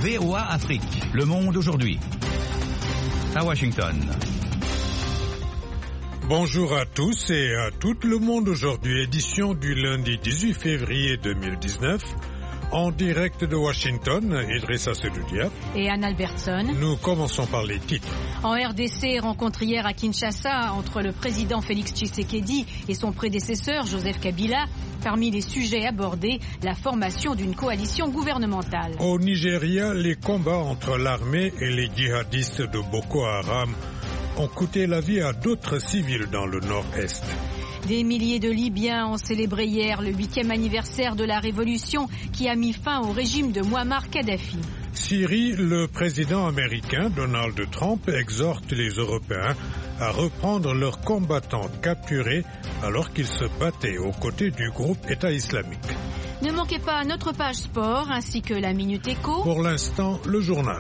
VOA Afrique. Le monde aujourd'hui. À Washington. Bonjour à tous et à tout le monde aujourd'hui, édition du lundi 18 février 2019. En direct de Washington, Idrissa Seloudia et Anne Albertson. Nous commençons par les titres. En RDC, rencontre hier à Kinshasa entre le président Félix Tshisekedi et son prédécesseur Joseph Kabila. Parmi les sujets abordés, la formation d'une coalition gouvernementale. Au Nigeria, les combats entre l'armée et les djihadistes de Boko Haram ont coûté la vie à d'autres civils dans le nord-est. Des milliers de Libyens ont célébré hier le 8e anniversaire de la révolution qui a mis fin au régime de Mouammar Kadhafi. Syrie, le président américain Donald Trump exhorte les Européens à reprendre leurs combattants capturés alors qu'ils se battaient aux côtés du groupe État islamique. Ne manquez pas notre page sport ainsi que la Minute Éco. Pour l'instant, le journal.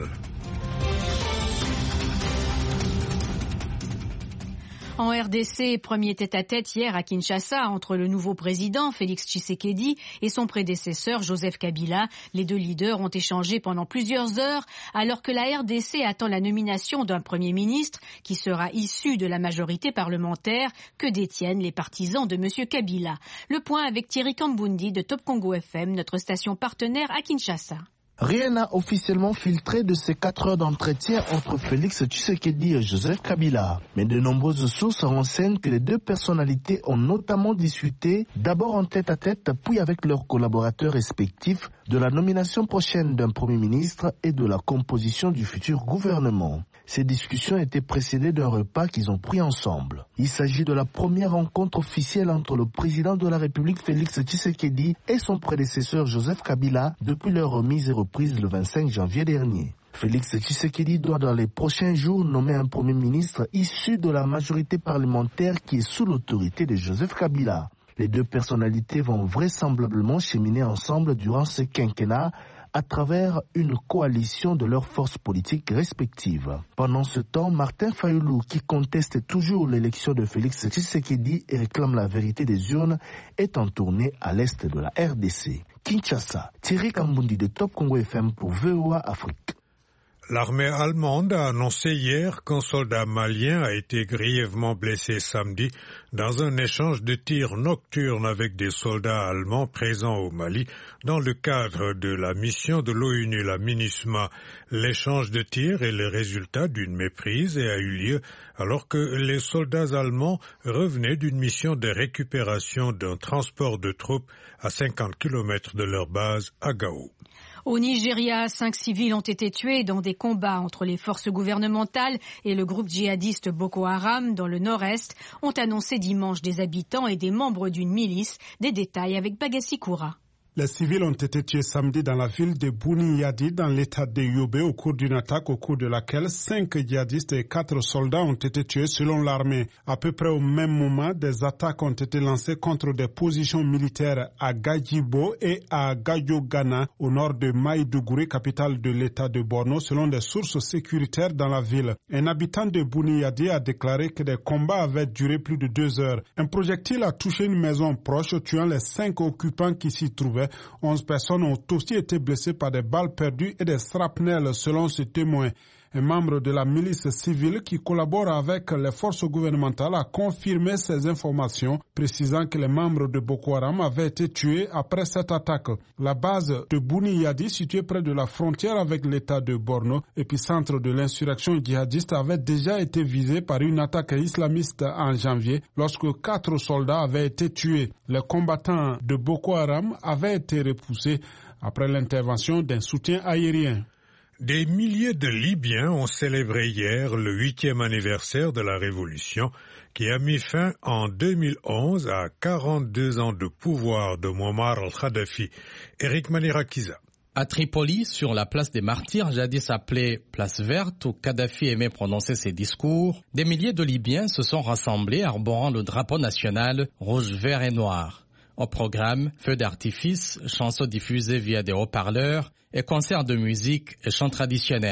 En RDC, premier tête-à-tête hier à Kinshasa entre le nouveau président Félix Tshisekedi et son prédécesseur Joseph Kabila. Les deux leaders ont échangé pendant plusieurs heures alors que la RDC attend la nomination d'un premier ministre qui sera issu de la majorité parlementaire que détiennent les partisans de M. Kabila. Le point avec Thierry Kambundi de Top Congo FM, notre station partenaire à Kinshasa. Rien n'a officiellement filtré de ces 4 heures d'entretien entre Félix Tshisekedi et Joseph Kabila. Mais de nombreuses sources renseignent que les deux personnalités ont notamment discuté, d'abord en tête-à-tête, puis avec leurs collaborateurs respectifs, de la nomination prochaine d'un Premier ministre et de la composition du futur gouvernement. Ces discussions étaient précédées d'un repas qu'ils ont pris ensemble. Il s'agit de la première rencontre officielle entre le président de la République Félix Tshisekedi et son prédécesseur Joseph Kabila depuis leur remise et reprise le 25 janvier dernier. Félix Tshisekedi doit dans les prochains jours nommer un Premier ministre issu de la majorité parlementaire qui est sous l'autorité de Joseph Kabila. Les deux personnalités vont vraisemblablement cheminer ensemble durant ce quinquennat à travers une coalition de leurs forces politiques respectives. Pendant ce temps, Martin Fayulu, qui conteste toujours l'élection de Félix Tshisekedi et réclame la vérité des urnes, est en tournée à l'est de la RDC. Kinshasa, Thierry Kambundi de Top Congo FM pour VOA Afrique. L'armée allemande a annoncé hier qu'un soldat malien a été grièvement blessé samedi dans un échange de tirs nocturnes avec des soldats allemands présents au Mali dans le cadre de la mission de l'ONU, la MINUSMA. L'échange de tirs est le résultat d'une méprise et a eu lieu alors que les soldats allemands revenaient d'une mission de récupération d'un transport de troupes à 50 km de leur base à Gao. Au Nigeria, 5 civils ont été tués dans des combats entre les forces gouvernementales et le groupe djihadiste Boko Haram dans le nord-est, ont annoncé dimanche des habitants et des membres d'une milice. Des détails avec Bagassi Koura. Les civils ont été tués samedi dans la ville de Bouni-Yadi dans l'état de Yobe au cours d'une attaque au cours de laquelle 5 djihadistes et 4 soldats ont été tués selon l'armée. À peu près au même moment, des attaques ont été lancées contre des positions militaires à Gajibo et à Gayogana au nord de Maïdougouri, capitale de l'état de Borno, selon des sources sécuritaires dans la ville. Un habitant de Bouni-Yadi a déclaré que des combats avaient duré plus de 2 heures. Un projectile a touché une maison proche, tuant les 5 occupants qui s'y trouvaient. 11 personnes ont aussi été blessées par des balles perdues et des shrapnels selon ce témoin. Un membre de la milice civile qui collabore avec les forces gouvernementales a confirmé ces informations, précisant que les membres de Boko Haram avaient été tués après cette attaque. La base de Bouni-Yadi, située près de la frontière avec l'état de Borno, épicentre de l'insurrection djihadiste, avait déjà été visée par une attaque islamiste en janvier, lorsque 4 soldats avaient été tués. Les combattants de Boko Haram avaient été repoussés après l'intervention d'un soutien aérien. Des milliers de Libyens ont célébré hier le 8e anniversaire de la Révolution qui a mis fin en 2011 à 42 ans de pouvoir de Mouammar al-Kadhafi. Eric Manirakiza. À Tripoli, sur la place des Martyrs, jadis appelée place verte, où Kadhafi aimait prononcer ses discours, des milliers de Libyens se sont rassemblés arborant le drapeau national rouge, vert et noir. Au programme, feux d'artifice, chansons diffusées via des haut-parleurs et concerts de musique et chants traditionnels.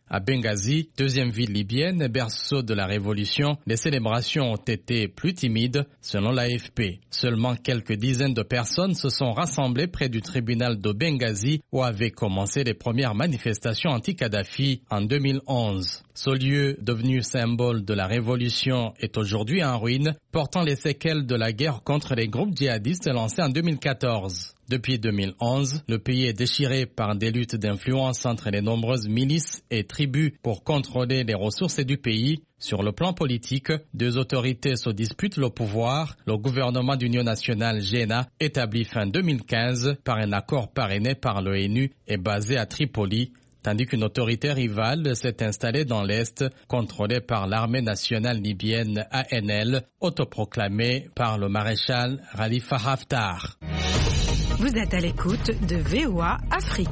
À Benghazi, deuxième ville libyenne, berceau de la révolution, les célébrations ont été plus timides, selon l'AFP. Seulement quelques dizaines de personnes se sont rassemblées près du tribunal de Benghazi où avaient commencé les premières manifestations anti-Kadhafi en 2011. Ce lieu, devenu symbole de la révolution, est aujourd'hui en ruine, portant les séquelles de la guerre contre les groupes djihadistes lancée en 2014. Depuis 2011, le pays est déchiré par des luttes d'influence entre les nombreuses milices et tribus pour contrôler les ressources du pays. Sur le plan politique, deux autorités se disputent le pouvoir. Le gouvernement d'union nationale GENA, établi fin 2015 par un accord parrainé par l'ONU, est basé à Tripoli, tandis qu'une autorité rivale s'est installée dans l'Est, contrôlée par l'armée nationale libyenne ANL, autoproclamée par le maréchal Khalifa Haftar. Vous êtes à l'écoute de VOA Afrique.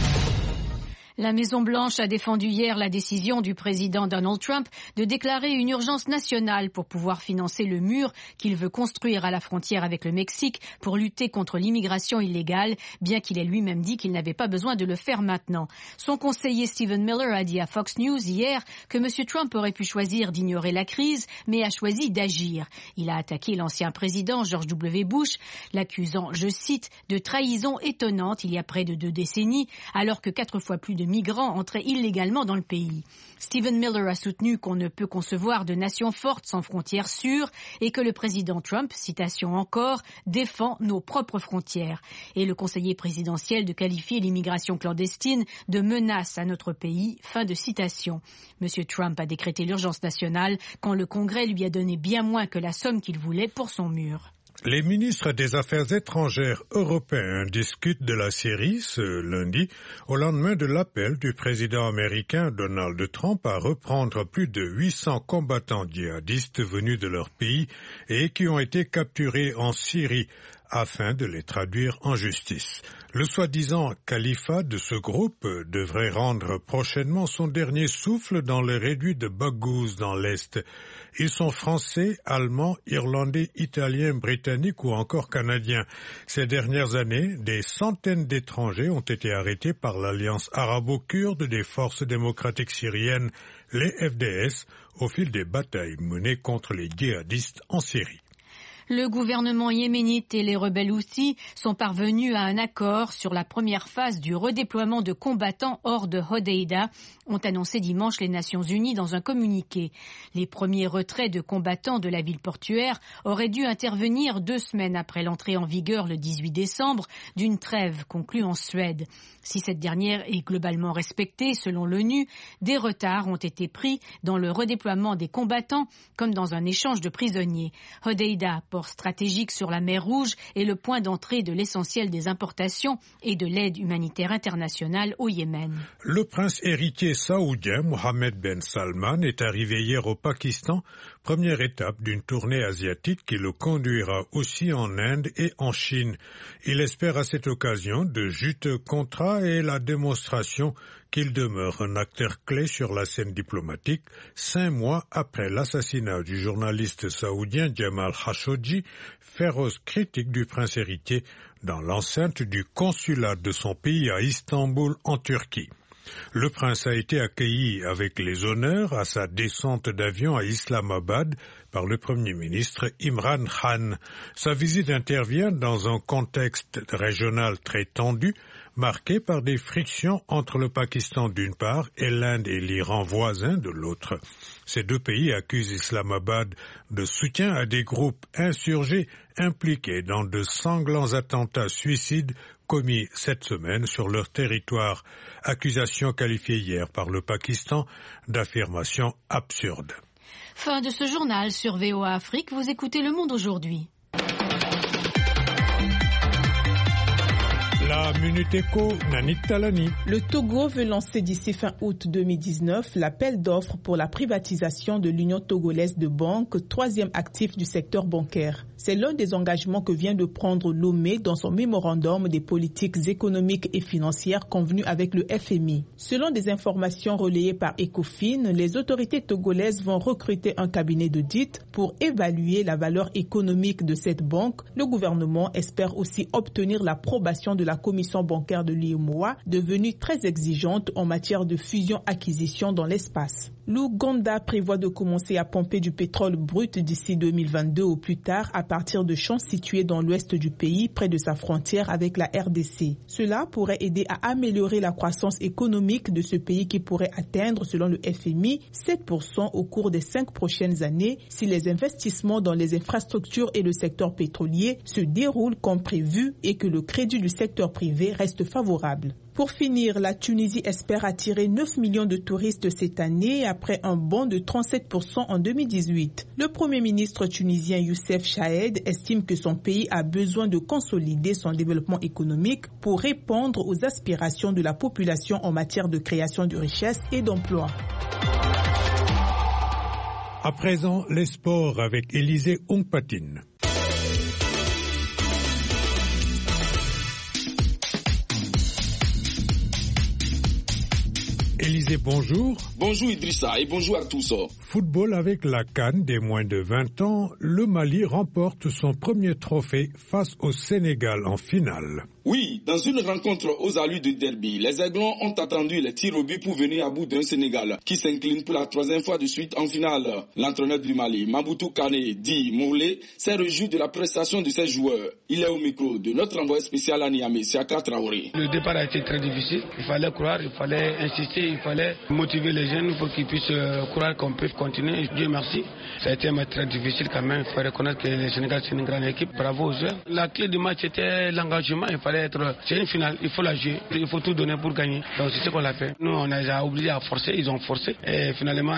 La Maison-Blanche a défendu hier la décision du président Donald Trump de déclarer une urgence nationale pour pouvoir financer le mur qu'il veut construire à la frontière avec le Mexique pour lutter contre l'immigration illégale, bien qu'il ait lui-même dit qu'il n'avait pas besoin de le faire maintenant. Son conseiller Stephen Miller a dit à Fox News hier que M. Trump aurait pu choisir d'ignorer la crise, mais a choisi d'agir. Il a attaqué l'ancien président George W. Bush, l'accusant, je cite, de trahison étonnante il y a près de 2 décennies, alors que 4 fois plus de migrants entraient illégalement dans le pays. Stephen Miller a soutenu qu'on ne peut concevoir de nation forte sans frontières sûres et que le président Trump, citation encore, défend nos propres frontières. Et le conseiller présidentiel de qualifier l'immigration clandestine de menace à notre pays, fin de citation. Monsieur Trump a décrété l'urgence nationale quand le Congrès lui a donné bien moins que la somme qu'il voulait pour son mur. Les ministres des Affaires étrangères européens discutent de la Syrie ce lundi, au lendemain de l'appel du président américain Donald Trump à reprendre plus de 800 combattants djihadistes venus de leur pays et qui ont été capturés en Syrie afin de les traduire en justice. Le soi-disant califat de ce groupe devrait rendre prochainement son dernier souffle dans le réduit de Baghouz dans l'Est. Ils sont français, allemands, irlandais, italiens, britanniques ou encore canadiens. Ces dernières années, des centaines d'étrangers ont été arrêtés par l'Alliance arabo-kurde des forces démocratiques syriennes, les FDS, au fil des batailles menées contre les djihadistes en Syrie. Le gouvernement yéménite et les rebelles houthis sont parvenus à un accord sur la première phase du redéploiement de combattants hors de Hodeïda, ont annoncé dimanche les Nations Unies dans un communiqué. Les premiers retraits de combattants de la ville portuaire auraient dû intervenir 2 semaines après l'entrée en vigueur le 18 décembre d'une trêve conclue en Suède. Si cette dernière est globalement respectée, selon l'ONU, des retards ont été pris dans le redéploiement des combattants comme dans un échange de prisonniers. Hodeïda, port stratégique sur la mer Rouge, est le point d'entrée de l'essentiel des importations et de l'aide humanitaire internationale au Yémen. Le prince héritier saoudien Mohammed Ben Salman est arrivé hier au Pakistan, première étape d'une tournée asiatique qui le conduira aussi en Inde et en Chine. Il espère à cette occasion de juteux contrats et la démonstration qu'il demeure un acteur clé sur la scène diplomatique 5 mois après l'assassinat du journaliste saoudien Jamal Khashoggi, féroce critique du prince héritier dans l'enceinte du consulat de son pays à Istanbul en Turquie. Le prince a été accueilli avec les honneurs à sa descente d'avion à Islamabad par le Premier ministre Imran Khan. Sa visite intervient dans un contexte régional très tendu, marqué par des frictions entre le Pakistan d'une part et l'Inde et l'Iran voisins de l'autre. Ces 2 pays accusent Islamabad de soutien à des groupes insurgés impliqués dans de sanglants attentats suicides commis cette semaine sur leur territoire. Accusation qualifiée hier par le Pakistan d'affirmation absurde. Fin de ce journal sur VOA Afrique. Vous écoutez Le Monde aujourd'hui. La Minute Éco, Nanit Talani. Le Togo veut lancer d'ici fin août 2019 l'appel d'offres pour la privatisation de l'Union togolaise de banques, 3e actif du secteur bancaire. C'est l'un des engagements que vient de prendre Lomé dans son mémorandum des politiques économiques et financières convenues avec le FMI. Selon des informations relayées par Ecofin, les autorités togolaises vont recruter un cabinet d'audit pour évaluer la valeur économique de cette banque. Le gouvernement espère aussi obtenir l'approbation de la Commission commission bancaire de l'UEMOA, devenue très exigeante en matière de fusion-acquisition dans l'espace. L'Ouganda prévoit de commencer à pomper du pétrole brut d'ici 2022 au plus tard à partir de champs situés dans l'ouest du pays, près de sa frontière avec la RDC. Cela pourrait aider à améliorer la croissance économique de ce pays qui pourrait atteindre, selon le FMI, 7% au cours des 5 prochaines années si les investissements dans les infrastructures et le secteur pétrolier se déroulent comme prévu et que le crédit du secteur privé reste favorable. Pour finir, la Tunisie espère attirer 9 millions de touristes cette année après un bond de 37% en 2018. Le Premier ministre tunisien Youssef Chahed estime que son pays a besoin de consolider son développement économique pour répondre aux aspirations de la population en matière de création de richesses et d'emplois. À présent, les sports avec Élisée Ongpatine. Élisée, bonjour. Bonjour Idrissa et bonjour à tous. Football avec la CAN des moins de 20 ans, le Mali remporte son premier trophée face au Sénégal en finale. Oui, dans une rencontre aux allures de derby, les Aiglons ont attendu les tirs au but pour venir à bout d'un Sénégal qui s'incline pour la 3e fois de suite en finale. L'entraîneur du Mali, Maboutou Kane, dit Mourlé, s'est réjoui de la prestation de ses joueurs. Il est au micro de notre envoyé spécial à Niamey, Siaka Traoré. Le départ a été très difficile. Il fallait croire, il fallait insister, il fallait motiver les jeunes pour qu'ils puissent croire qu'on peut continuer. Dieu merci. Ça a été très difficile quand même. Il faut reconnaître que le Sénégal c'est une grande équipe. Bravo aux joueurs. La clé du match était l'engagement. C'est une finale, il faut la jouer, il faut tout donner pour gagner. Donc c'est ce qu'on a fait. Nous on a obligé à forcer, ils ont forcé. Et finalement,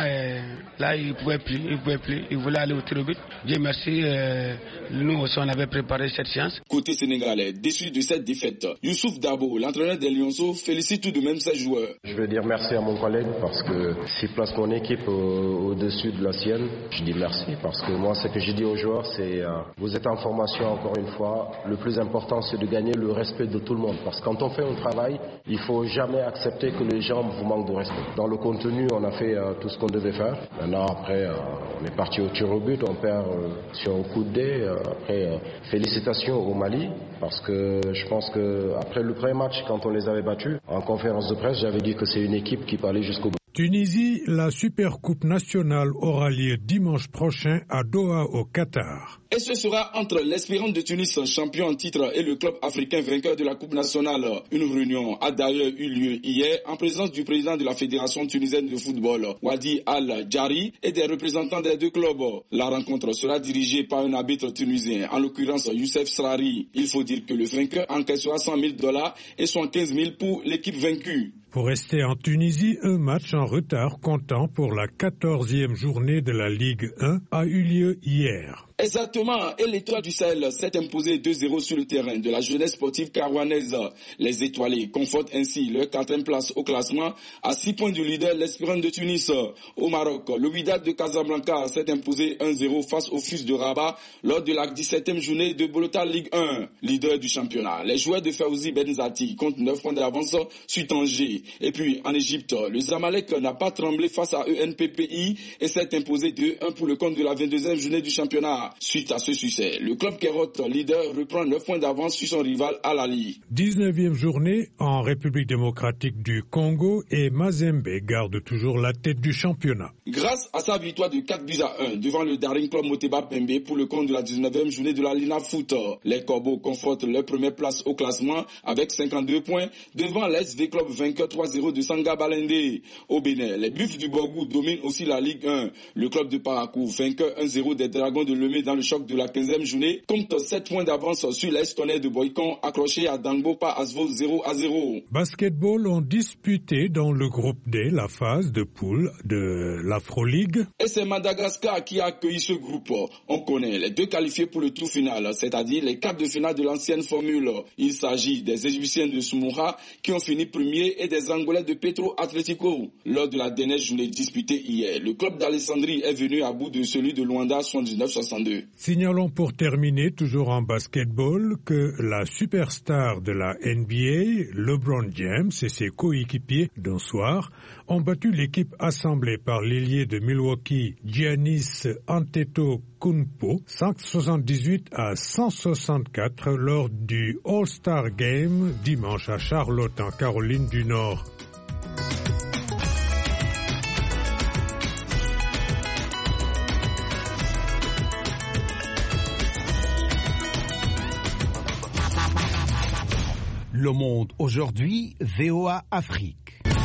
là ils ne pouvaient plus. Ils voulaient aller au tir au but. Dieu merci, nous aussi on avait préparé cette séance. Côté sénégalais, déçu de cette défaite, Youssouf Dabo, l'entraîneur des Lionceaux, félicite tout de même ses joueurs. Je veux dire merci à mon collègue parce que s'il place mon équipe au-dessus de la sienne, je dis merci parce que moi ce que je dis aux joueurs c'est vous êtes en formation encore une fois, le plus important c'est de gagner le respect de tout le monde. Parce que quand on fait un travail, il ne faut jamais accepter que les gens vous manquent de respect. Dans le contenu, on a fait tout ce qu'on devait faire. Maintenant, après, on est parti au tir au but, on perd sur un coup de dé. Après, félicitations au Mali, parce que je pense qu'après le premier match, quand on les avait battus, en conférence de presse, j'avais dit que c'est une équipe qui parlait jusqu'au bout. Tunisie, la Supercoupe nationale aura lieu dimanche prochain à Doha au Qatar. Et ce sera entre l'Espérance de Tunis, champion en titre, et le club africain vainqueur de la Coupe nationale. Une réunion a d'ailleurs eu lieu hier en présence du président de la Fédération tunisienne de football, Wadi Al-Jari, et des représentants des deux clubs. La rencontre sera dirigée par un arbitre tunisien, en l'occurrence Youssef Srari. Il faut dire que le vainqueur encaissera $100,000 et 75 000 pour l'équipe vaincue. Pour rester en Tunisie, un match en retard comptant pour la 14e journée de la Ligue 1 a eu lieu hier. Exactement, et l'Étoile du Sahel s'est imposée 2-0 sur le terrain de la jeunesse sportive carouanaise. Les étoilés confortent ainsi leur 4e place au classement à 6 points du leader, l'Espérance de Tunis. Au Maroc, le Wydad de Casablanca s'est imposé 1-0 face au FUS de Rabat lors de la 17e journée de Bolota Ligue 1. Leader du championnat, les joueurs de Fawzi Benzati comptent 9 points d'avance sur Tanger. Et puis en Égypte, le Zamalek n'a pas tremblé face à ENPPI et s'est imposé 2-1 pour le compte de la 22e journée du championnat. Suite à ce succès, le club Kérot, leader, reprend 9 points d'avance sur son rival Al-Ali. 19e journée en République démocratique du Congo et Mazembe garde toujours la tête du championnat. Grâce à sa victoire de 4-1 devant le Daring Club Moteba Pembe pour le compte de la 19e journée de la Lina Foot, les Corbeaux confortent leur première place au classement avec 52 points devant l'SV Club vainqueur 3-0 de Sanga Balende. Au Bénin, les Buffs du Borgou dominent aussi la Ligue 1. Le club de Parakou, vainqueur 1-0 des Dragons de Lemay dans le choc de la 15e journée, compte 7 points d'avance sur l'Estonais de Boycon accroché à Dangbo par Asvo 0-0. Basketball ont disputé dans le groupe D la phase de poule de l'Afro-League. Et c'est Madagascar qui a accueilli ce groupe. On connaît les deux qualifiés pour le tour final, c'est-à-dire les quarts de finale de l'ancienne formule. Il s'agit des Égyptiens de Soumoura qui ont fini premier et des les Angolais de Petro Atlético. Lors de la dernière journée disputée hier, le club d'Alessandrie est venu à bout de celui de Luanda 79-62. Signalons pour terminer, toujours en basketball, que la superstar de la NBA, LeBron James et ses coéquipiers d'un soir ont battu l'équipe assemblée par l'ailier de Milwaukee, Giannis Antetokounmpo, 178-164 lors du All-Star Game dimanche à Charlotte en Caroline du Nord. Le Monde aujourd'hui, VOA Afrique.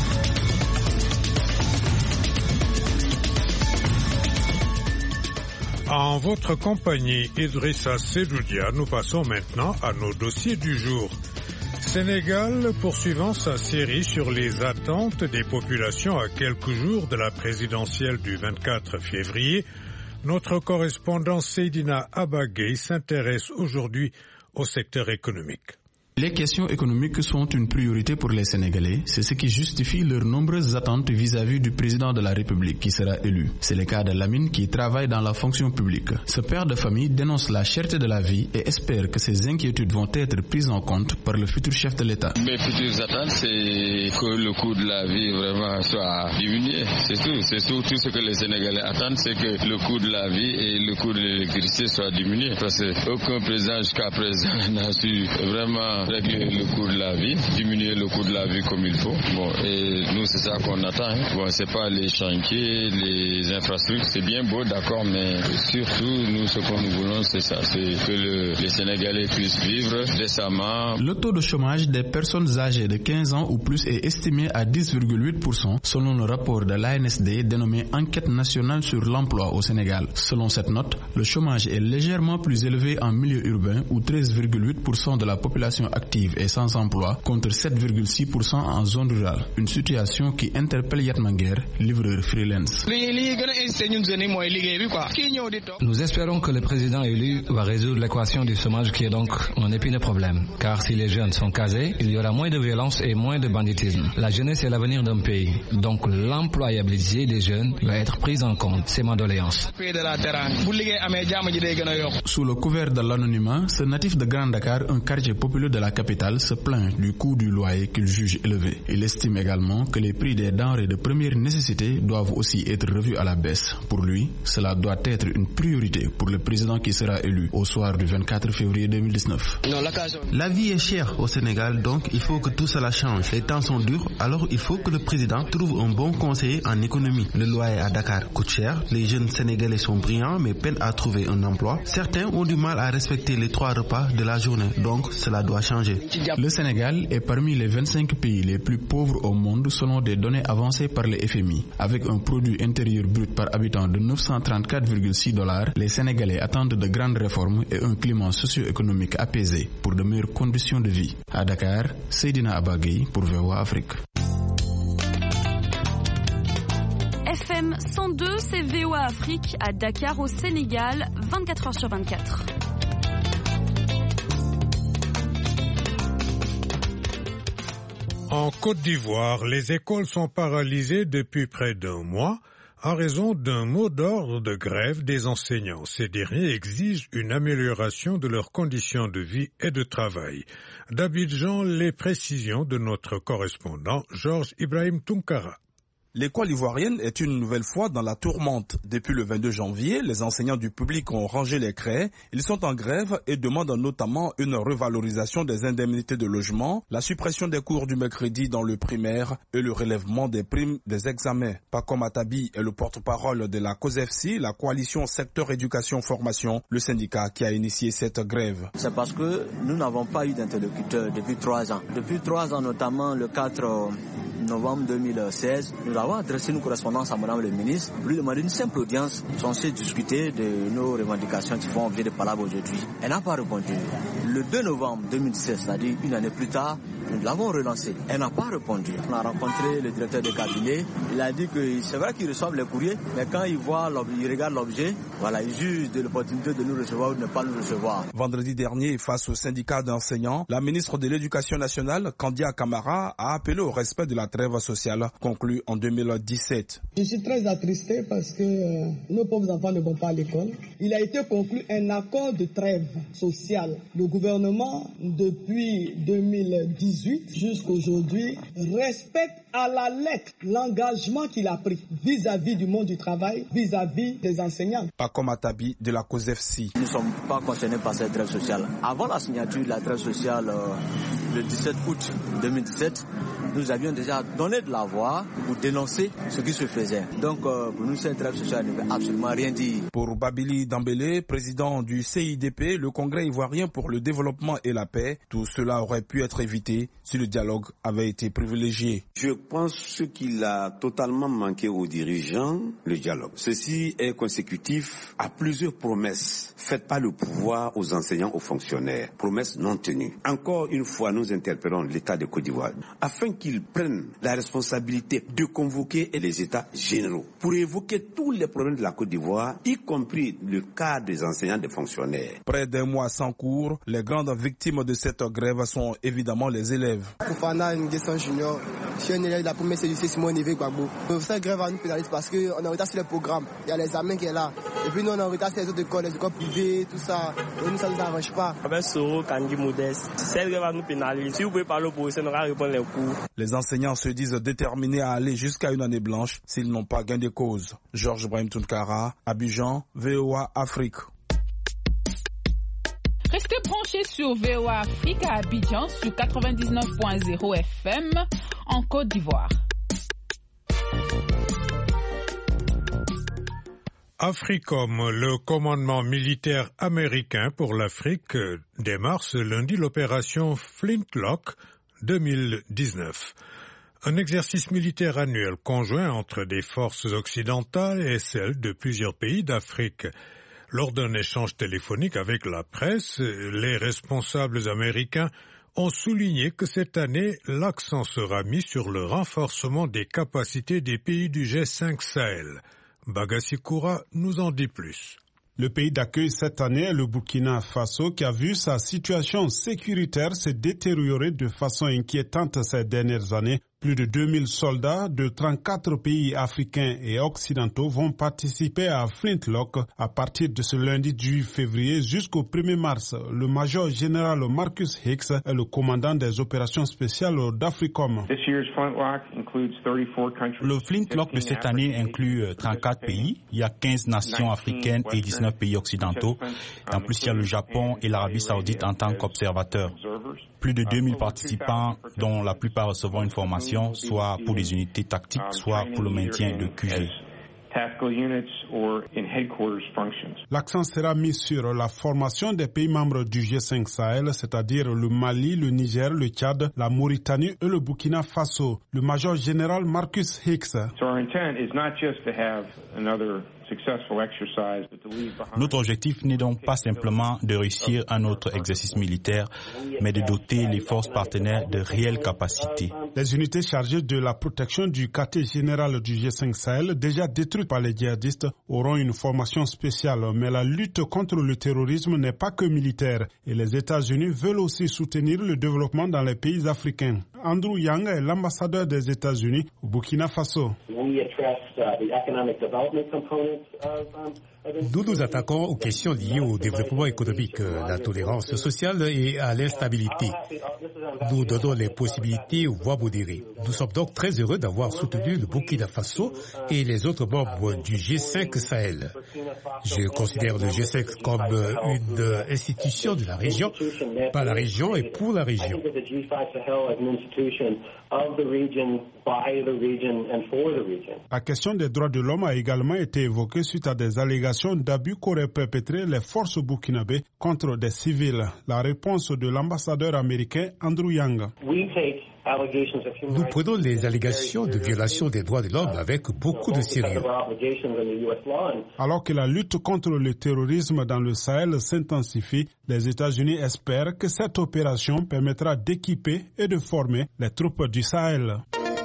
En votre compagnie, Idrissa Sedoudia, nous passons maintenant à nos dossiers du jour. Sénégal poursuivant sa série sur les attentes des populations à quelques jours de la présidentielle du 24 février, notre correspondant Seydina Abagay s'intéresse aujourd'hui au secteur économique. Les questions économiques sont une priorité pour les Sénégalais. C'est ce qui justifie leurs nombreuses attentes vis-à-vis du président de la République qui sera élu. C'est le cas de Lamine qui travaille dans la fonction publique. Ce père de famille dénonce la cherté de la vie et espère que ces inquiétudes vont être prises en compte par le futur chef de l'État. Mes futures attentes, c'est que le coût de la vie vraiment soit diminué. C'est tout. C'est tout ce que les Sénégalais attendent, c'est que le coût de la vie et le coût de l'électricité soient diminués. Parce qu'aucun président jusqu'à présent n'a su vraiment régler le coût de la vie, diminuer le coût de la vie comme il faut. Bon, et nous, c'est ça qu'on attend. Bon, c'est pas les chantiers, les infrastructures, c'est bien beau, d'accord, mais surtout, nous, ce que nous voulons, c'est ça, c'est que les Sénégalais puissent vivre décemment. Le taux de chômage des personnes âgées de 15 ans ou plus est estimé à 10,8% selon le rapport de l'ANSD dénommé Enquête nationale sur l'emploi au Sénégal. Selon cette note, le chômage est légèrement plus élevé en milieu urbain où 13,8% de la population active et sans emploi contre 7,6% en zone rurale. Une situation qui interpelle Yatmanger, livreur freelance. Nous espérons que le président élu va résoudre l'équation du chômage qui est donc un épineux problème. Car si les jeunes sont casés, il y aura moins de violence et moins de banditisme. La jeunesse est l'avenir d'un pays. Donc l'employabilité des jeunes va être prise en compte. C'est ma doléance. Sous le couvert de l'anonymat, ce natif de Grand Dakar, un quartier populaire de la capitale, se plaint du coût du loyer qu'il juge élevé. Il estime également que les prix des denrées de première nécessité doivent aussi être revus à la baisse. Pour lui, cela doit être une priorité pour le président qui sera élu au soir du 24 février 2019. La vie est chère au Sénégal, donc il faut que tout cela change. Les temps sont durs, alors il faut que le président trouve un bon conseiller en économie. Le loyer à Dakar coûte cher, les jeunes Sénégalais sont brillants mais peinent à trouver un emploi. Certains ont du mal à respecter les 3 repas de la journée, donc cela doit changer. Le Sénégal est parmi les 25 pays les plus pauvres au monde selon des données avancées par le FMI. Avec un produit intérieur brut par habitant de $934,6, les Sénégalais attendent de grandes réformes et un climat socio-économique apaisé pour de meilleures conditions de vie. À Dakar, Seydina Abagay pour VOA Afrique. FM 102, c'est VOA Afrique à Dakar au Sénégal, 24h/24. En Côte d'Ivoire, les écoles sont paralysées depuis près d'un mois en raison d'un mot d'ordre de grève des enseignants. Ces derniers exigent une amélioration de leurs conditions de vie et de travail. D'Abidjan, les précisions de notre correspondant Georges Ibrahim Tunkara. L'école ivoirienne est une nouvelle fois dans la tourmente. Depuis le 22 janvier, les enseignants du public ont rangé les craies. Ils sont en grève et demandent notamment une revalorisation des indemnités de logement, la suppression des cours du mercredi dans le primaire et le relèvement des primes des examens. Paco Matabi est le porte-parole de la COSEFSI, la coalition secteur éducation-formation, le syndicat qui a initié cette grève. C'est parce que nous n'avons pas eu d'interlocuteur depuis 3 ans. Depuis 3 ans, notamment le 4 novembre 2016, nous avons adressé une correspondance à Madame le ministre pour lui demander une simple audience censée discuter de nos revendications qui font objet de palabres aujourd'hui. Elle n'a pas répondu. Le 2 novembre 2017, c'est-à-dire une année plus tard, nous l'avons relancée. Elle n'a pas répondu. On a rencontré le directeur de cabinet. Il a dit que c'est vrai qu'ils reçoivent les courriers, mais quand ils regardent l'objet, voilà, ils jugent de l'opportunité de nous recevoir ou de ne pas nous recevoir. Vendredi dernier, face au syndicat d'enseignants, la ministre de l'Éducation nationale, Kandia Camara, a appelé au respect de la trêve sociale conclue en 2017. Je suis très attristé parce que nos pauvres enfants ne vont pas à l'école. Il a été conclu un accord de trêve sociale. Le gouvernement, depuis 2018 jusqu'à aujourd'hui, respecte à la lettre l'engagement qu'il a pris vis-à-vis du monde du travail, vis-à-vis des enseignants. Paco Matabi de la COSEFSI. Nous ne sommes pas concernés par cette trêve sociale. Avant la signature de la trêve sociale le 17 août 2017, nous avions déjà donné de la voix pour dénoncer ce qui se faisait. Donc pour nous, cette trêve sociale ne veut absolument rien dire. Pour Babili Dambélé, président du CIDP, le Congrès ivoirien pour le développement et la paix, tout cela aurait pu être évité si le dialogue avait été privilégié. Je pense qu'il a totalement manqué aux dirigeants, le dialogue. Ceci est consécutif à plusieurs promesses faites par le pouvoir aux enseignants, aux fonctionnaires. Promesses non tenues. Encore une fois, nous interpellons l'État de Côte d'Ivoire afin qu'ils prennent la responsabilité de convoquer les États généraux pour évoquer tous les problèmes de la Côte d'Ivoire, y compris le cas des enseignants, des fonctionnaires. Près d'un mois sans cours, les grandes victimes de cette grève sont évidemment les élèves. Koufana Nguessan Junior, je suis un élève de la première CDC Simon Nivé Gbagbo. Cette grève va nous pénaliser parce qu'on est en retard sur les programmes. Il y a l'examen qui est là. Et puis nous, on est en retard sur les autres écoles, les écoles privées, tout ça. Et nous, ça ne nous arrange pas. Avec Soro Kandi Modeste, cette grève va nous pénaliser. Si vous pouvez parler au professeur, on va répondre les cours. Les enseignants se disent déterminés à aller jusqu'à une année blanche s'ils n'ont pas gain de cause. Georges Brahim Tounkara, Abidjan, VOA Afrique. Restez branchés sur VOA Afrique à Abidjan sur 99.0 FM en Côte d'Ivoire. AFRICOM, le commandement militaire américain pour l'Afrique, démarre ce lundi l'opération Flintlock 2019. Un exercice militaire annuel conjoint entre des forces occidentales et celles de plusieurs pays d'Afrique. Lors d'un échange téléphonique avec la presse, les responsables américains ont souligné que cette année, l'accent sera mis sur le renforcement des capacités des pays du G5 Sahel. Bagassi Koura nous en dit plus. Le pays d'accueil cette année est le Burkina Faso qui a vu sa situation sécuritaire se détériorer de façon inquiétante ces dernières années. Plus de 2000 soldats de 34 pays africains et occidentaux vont participer à Flintlock à partir de ce lundi 18 février jusqu'au 1er mars. Le major général Marcus Hicks est le commandant des opérations spéciales d'AFRICOM. Le Flintlock de cette année inclut 34 pays. Il y a 15 nations africaines et 19 pays occidentaux. Et en plus, il y a le Japon et l'Arabie Saoudite en tant qu'observateurs. Plus de 2000 participants, dont la plupart recevront une formation, soit pour les unités tactiques, soit pour le maintien de QG. L'accent sera mis sur la formation des pays membres du G5 Sahel, c'est-à-dire le Mali, le Niger, le Tchad, la Mauritanie et le Burkina Faso. Le major général Marcus Hicks. Notre objectif n'est donc pas simplement de réussir un autre exercice militaire, mais de doter les forces partenaires de réelles capacités. Les unités chargées de la protection du quartier général du G5 Sahel, déjà détruites par les djihadistes, auront une formation spéciale. Mais la lutte contre le terrorisme n'est pas que militaire. Et les États-Unis veulent aussi soutenir le développement dans les pays africains. Andrew Yang est l'ambassadeur des États-Unis au Burkina Faso. Nous nous attaquons aux questions liées au développement économique, la tolérance sociale et à l'instabilité. Nous donnons les possibilités aux voies modérées. Nous sommes donc très heureux d'avoir soutenu le Burkina Faso et les autres membres du G5 Sahel. Je considère le G5 comme une institution de la région, par la région et pour la région. La question des droits de l'homme a également été évoquée suite à des allégations d'abus qu'auraient perpétrés les forces burkinabées contre des civils. La réponse de l'ambassadeur américain Andrew Yang. Nous prenons les allégations de violation des droits de l'homme avec beaucoup de sérieux. Alors que la lutte contre le terrorisme dans le Sahel s'intensifie, les États-Unis espèrent que cette opération permettra d'équiper et de former les troupes du Sahel.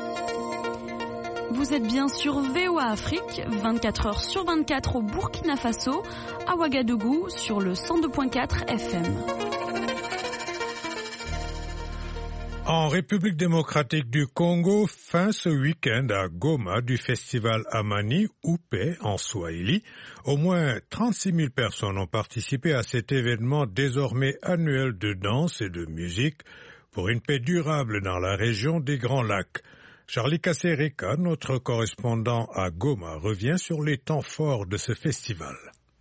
Vous êtes bien sur VOA Afrique, 24 heures sur 24 au Burkina Faso, à Ouagadougou sur le 102.4 FM. En République démocratique du Congo, fin ce week-end à Goma du festival Amani ou Paix en Swahili, au moins 36 000 personnes ont participé à cet événement désormais annuel de danse et de musique pour une paix durable dans la région des Grands Lacs. Charlie Kassereka, notre correspondant à Goma, revient sur les temps forts de ce festival.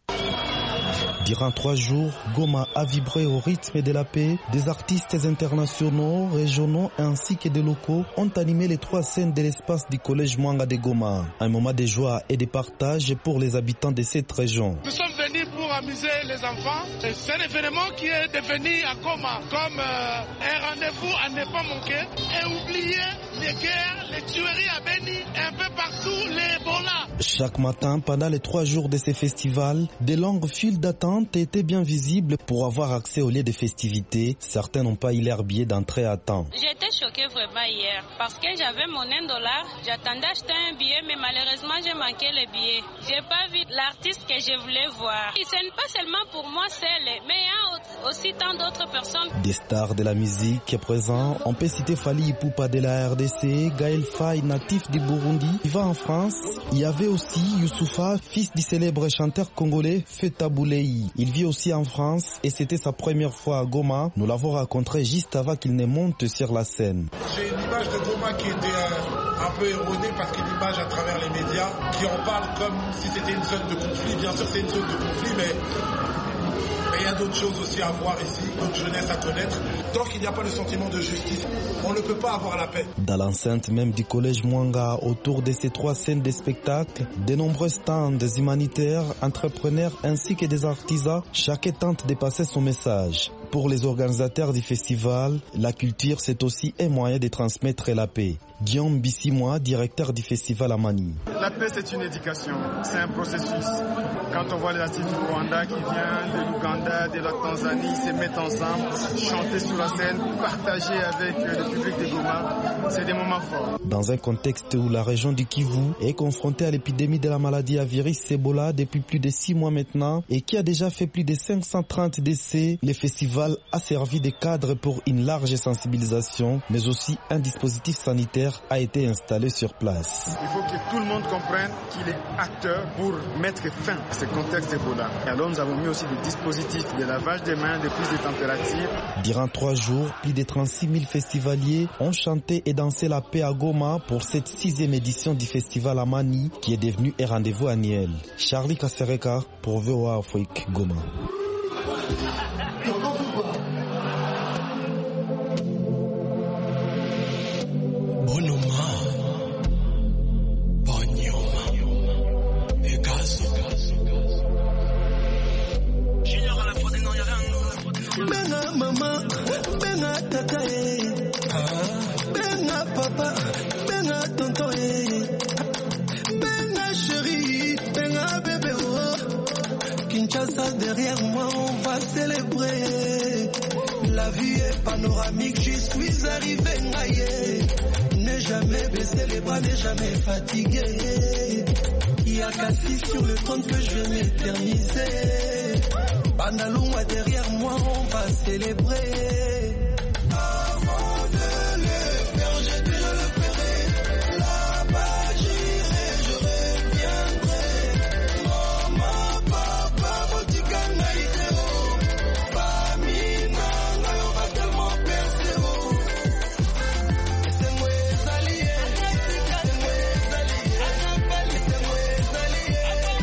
Durant 3 jours, Goma a vibré au rythme de la paix. Des artistes internationaux, régionaux ainsi que des locaux ont animé les 3 scènes de l'espace du collège Mwanga de Goma. Un moment de joie et de partage pour les habitants de cette région. Nous sommes venus pour amuser les enfants. C'est un événement qui est devenu à Goma comme un rendez-vous à ne pas manquer et oublier les guerres, les tueries à Beni, un peu partout, les Ebola. Chaque matin, pendant les 3 jours de ces festivals, des longues files d'attente étaient bien visibles pour avoir accès aux lieux de festivités. Certains n'ont pas eu leur billet d'entrée à temps. J'étais choquée vraiment hier parce que j'avais mon $1. J'attendais acheter un billet, mais malheureusement, j'ai manqué le billet. J'ai pas vu l'artiste que je voulais voir. Et ce n'est pas seulement pour moi seule, mais il y a aussi tant d'autres personnes. Des stars de la musique présents, on peut citer Fally Ipupa de la RDC, Gaël Faye, natif du Burundi, vivant en France. Il y avait aussi Youssoufa, fils du célèbre chanteur congolais Feta Boulei. Il vit aussi en France et c'était sa première fois à Goma. Nous l'avons rencontré juste avant qu'il ne monte sur la scène. J'ai une image de Goma qui était un peu erronée parce que l'image à travers les médias qui en parle comme si c'était une zone de conflit. Bien sûr c'est une zone de conflit mais il y a d'autres choses aussi à voir ici, d'autres jeunesse à connaître. Tant qu'il n'y a pas le sentiment de justice, on ne peut pas avoir la paix. Dans l'enceinte même du collège Mwanga, autour de ces 3 scènes de spectacle, de nombreux stands humanitaires, entrepreneurs ainsi que des artisans, chacun tente de passer son message. Pour les organisateurs du festival, la culture c'est aussi un moyen de transmettre la paix. Guillaume Bissimois, directeur du festival Amani. La paix c'est une éducation, c'est un processus. Quand on voit les artistes du Rwanda qui viennent de l'Ouganda, de la Tanzanie, se mettent ensemble, chanter sur la scène, partager avec le public de Goma, c'est des moments forts. Dans un contexte où la région du Kivu est confrontée à l'épidémie de la maladie à virus Ebola depuis plus de 6 mois maintenant et qui a déjà fait plus de 530 décès, le festival a servi de cadre pour une large sensibilisation, mais aussi un dispositif sanitaire a été installé sur place. Il faut que tout le monde comprenne qu'il est acteur pour mettre fin à ce contexte Ebola. Et alors nous avons mis aussi des dispositifs de lavage des mains, de prise de température. Durant 3 jours, plus de 36 000 festivaliers ont chanté et dansé la paix à Goma pour cette 6e édition du festival Amani qui est devenu un rendez-vous annuel. Charlie Kassereka pour VOA Afrique, Goma. Benga mama, benga tata benga papa, benga tonton benga chérie, benga bébé oh. Kinshasa derrière moi on va célébrer. La vie est panoramique, j'y suis arrivé naïe. Ne jamais baisser les bras, ne jamais fatigué. Il y a qu'assis sur le trône que je vais m'éterniser. Bandalouma derrière moi, on va célébrer. Avant de le faire, j'ai déjà le ferai. Là-bas j'irai, je reviendrai. Maman, papa, motikanga itero. Famille nanga, on va tellement percer. C'est moi allié, c'est moi allié, c'est moi allié.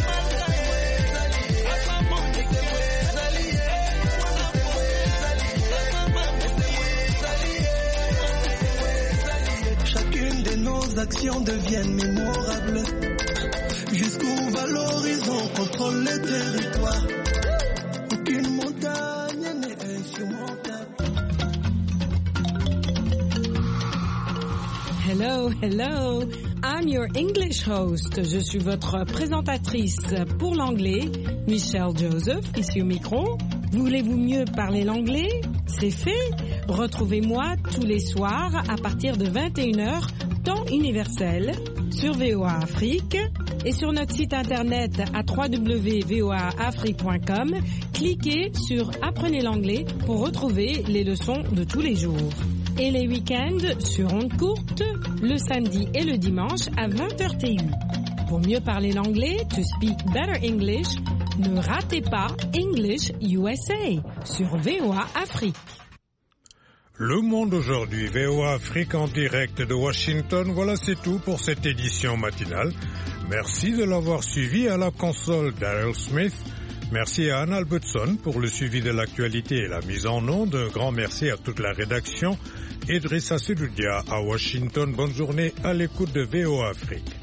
Chacune de nos actions deviennent mémorables. Jusqu'où va l'horizon, contrôle le territoire. Aucune montagne n'est insurmontable. hello, hello. I'm your English host. Je suis votre présentatrice pour l'anglais, Michelle Joseph, ici au micro. Voulez-vous mieux parler l'anglais? C'est fait. Retrouvez-moi tous les soirs à partir de 21h, temps universel, sur VOA Afrique et sur notre site internet à www.voaafrique.com. Cliquez sur Apprenez l'anglais pour retrouver les leçons de tous les jours. Et les week-ends sur ondes courtes, le samedi et le dimanche à 20h TU. Pour mieux parler l'anglais, to speak better English, ne ratez pas English USA sur VOA Afrique. Le monde aujourd'hui, VOA Afrique en direct de Washington. Voilà, c'est tout pour cette édition matinale. Merci de l'avoir suivi. À la console, Daryl Smith. Merci à Anne Albertson pour le suivi de l'actualité et la mise en onde. Un grand merci à toute la rédaction. Idrissa Seloudia à Washington. Bonne journée à l'écoute de VOA Afrique.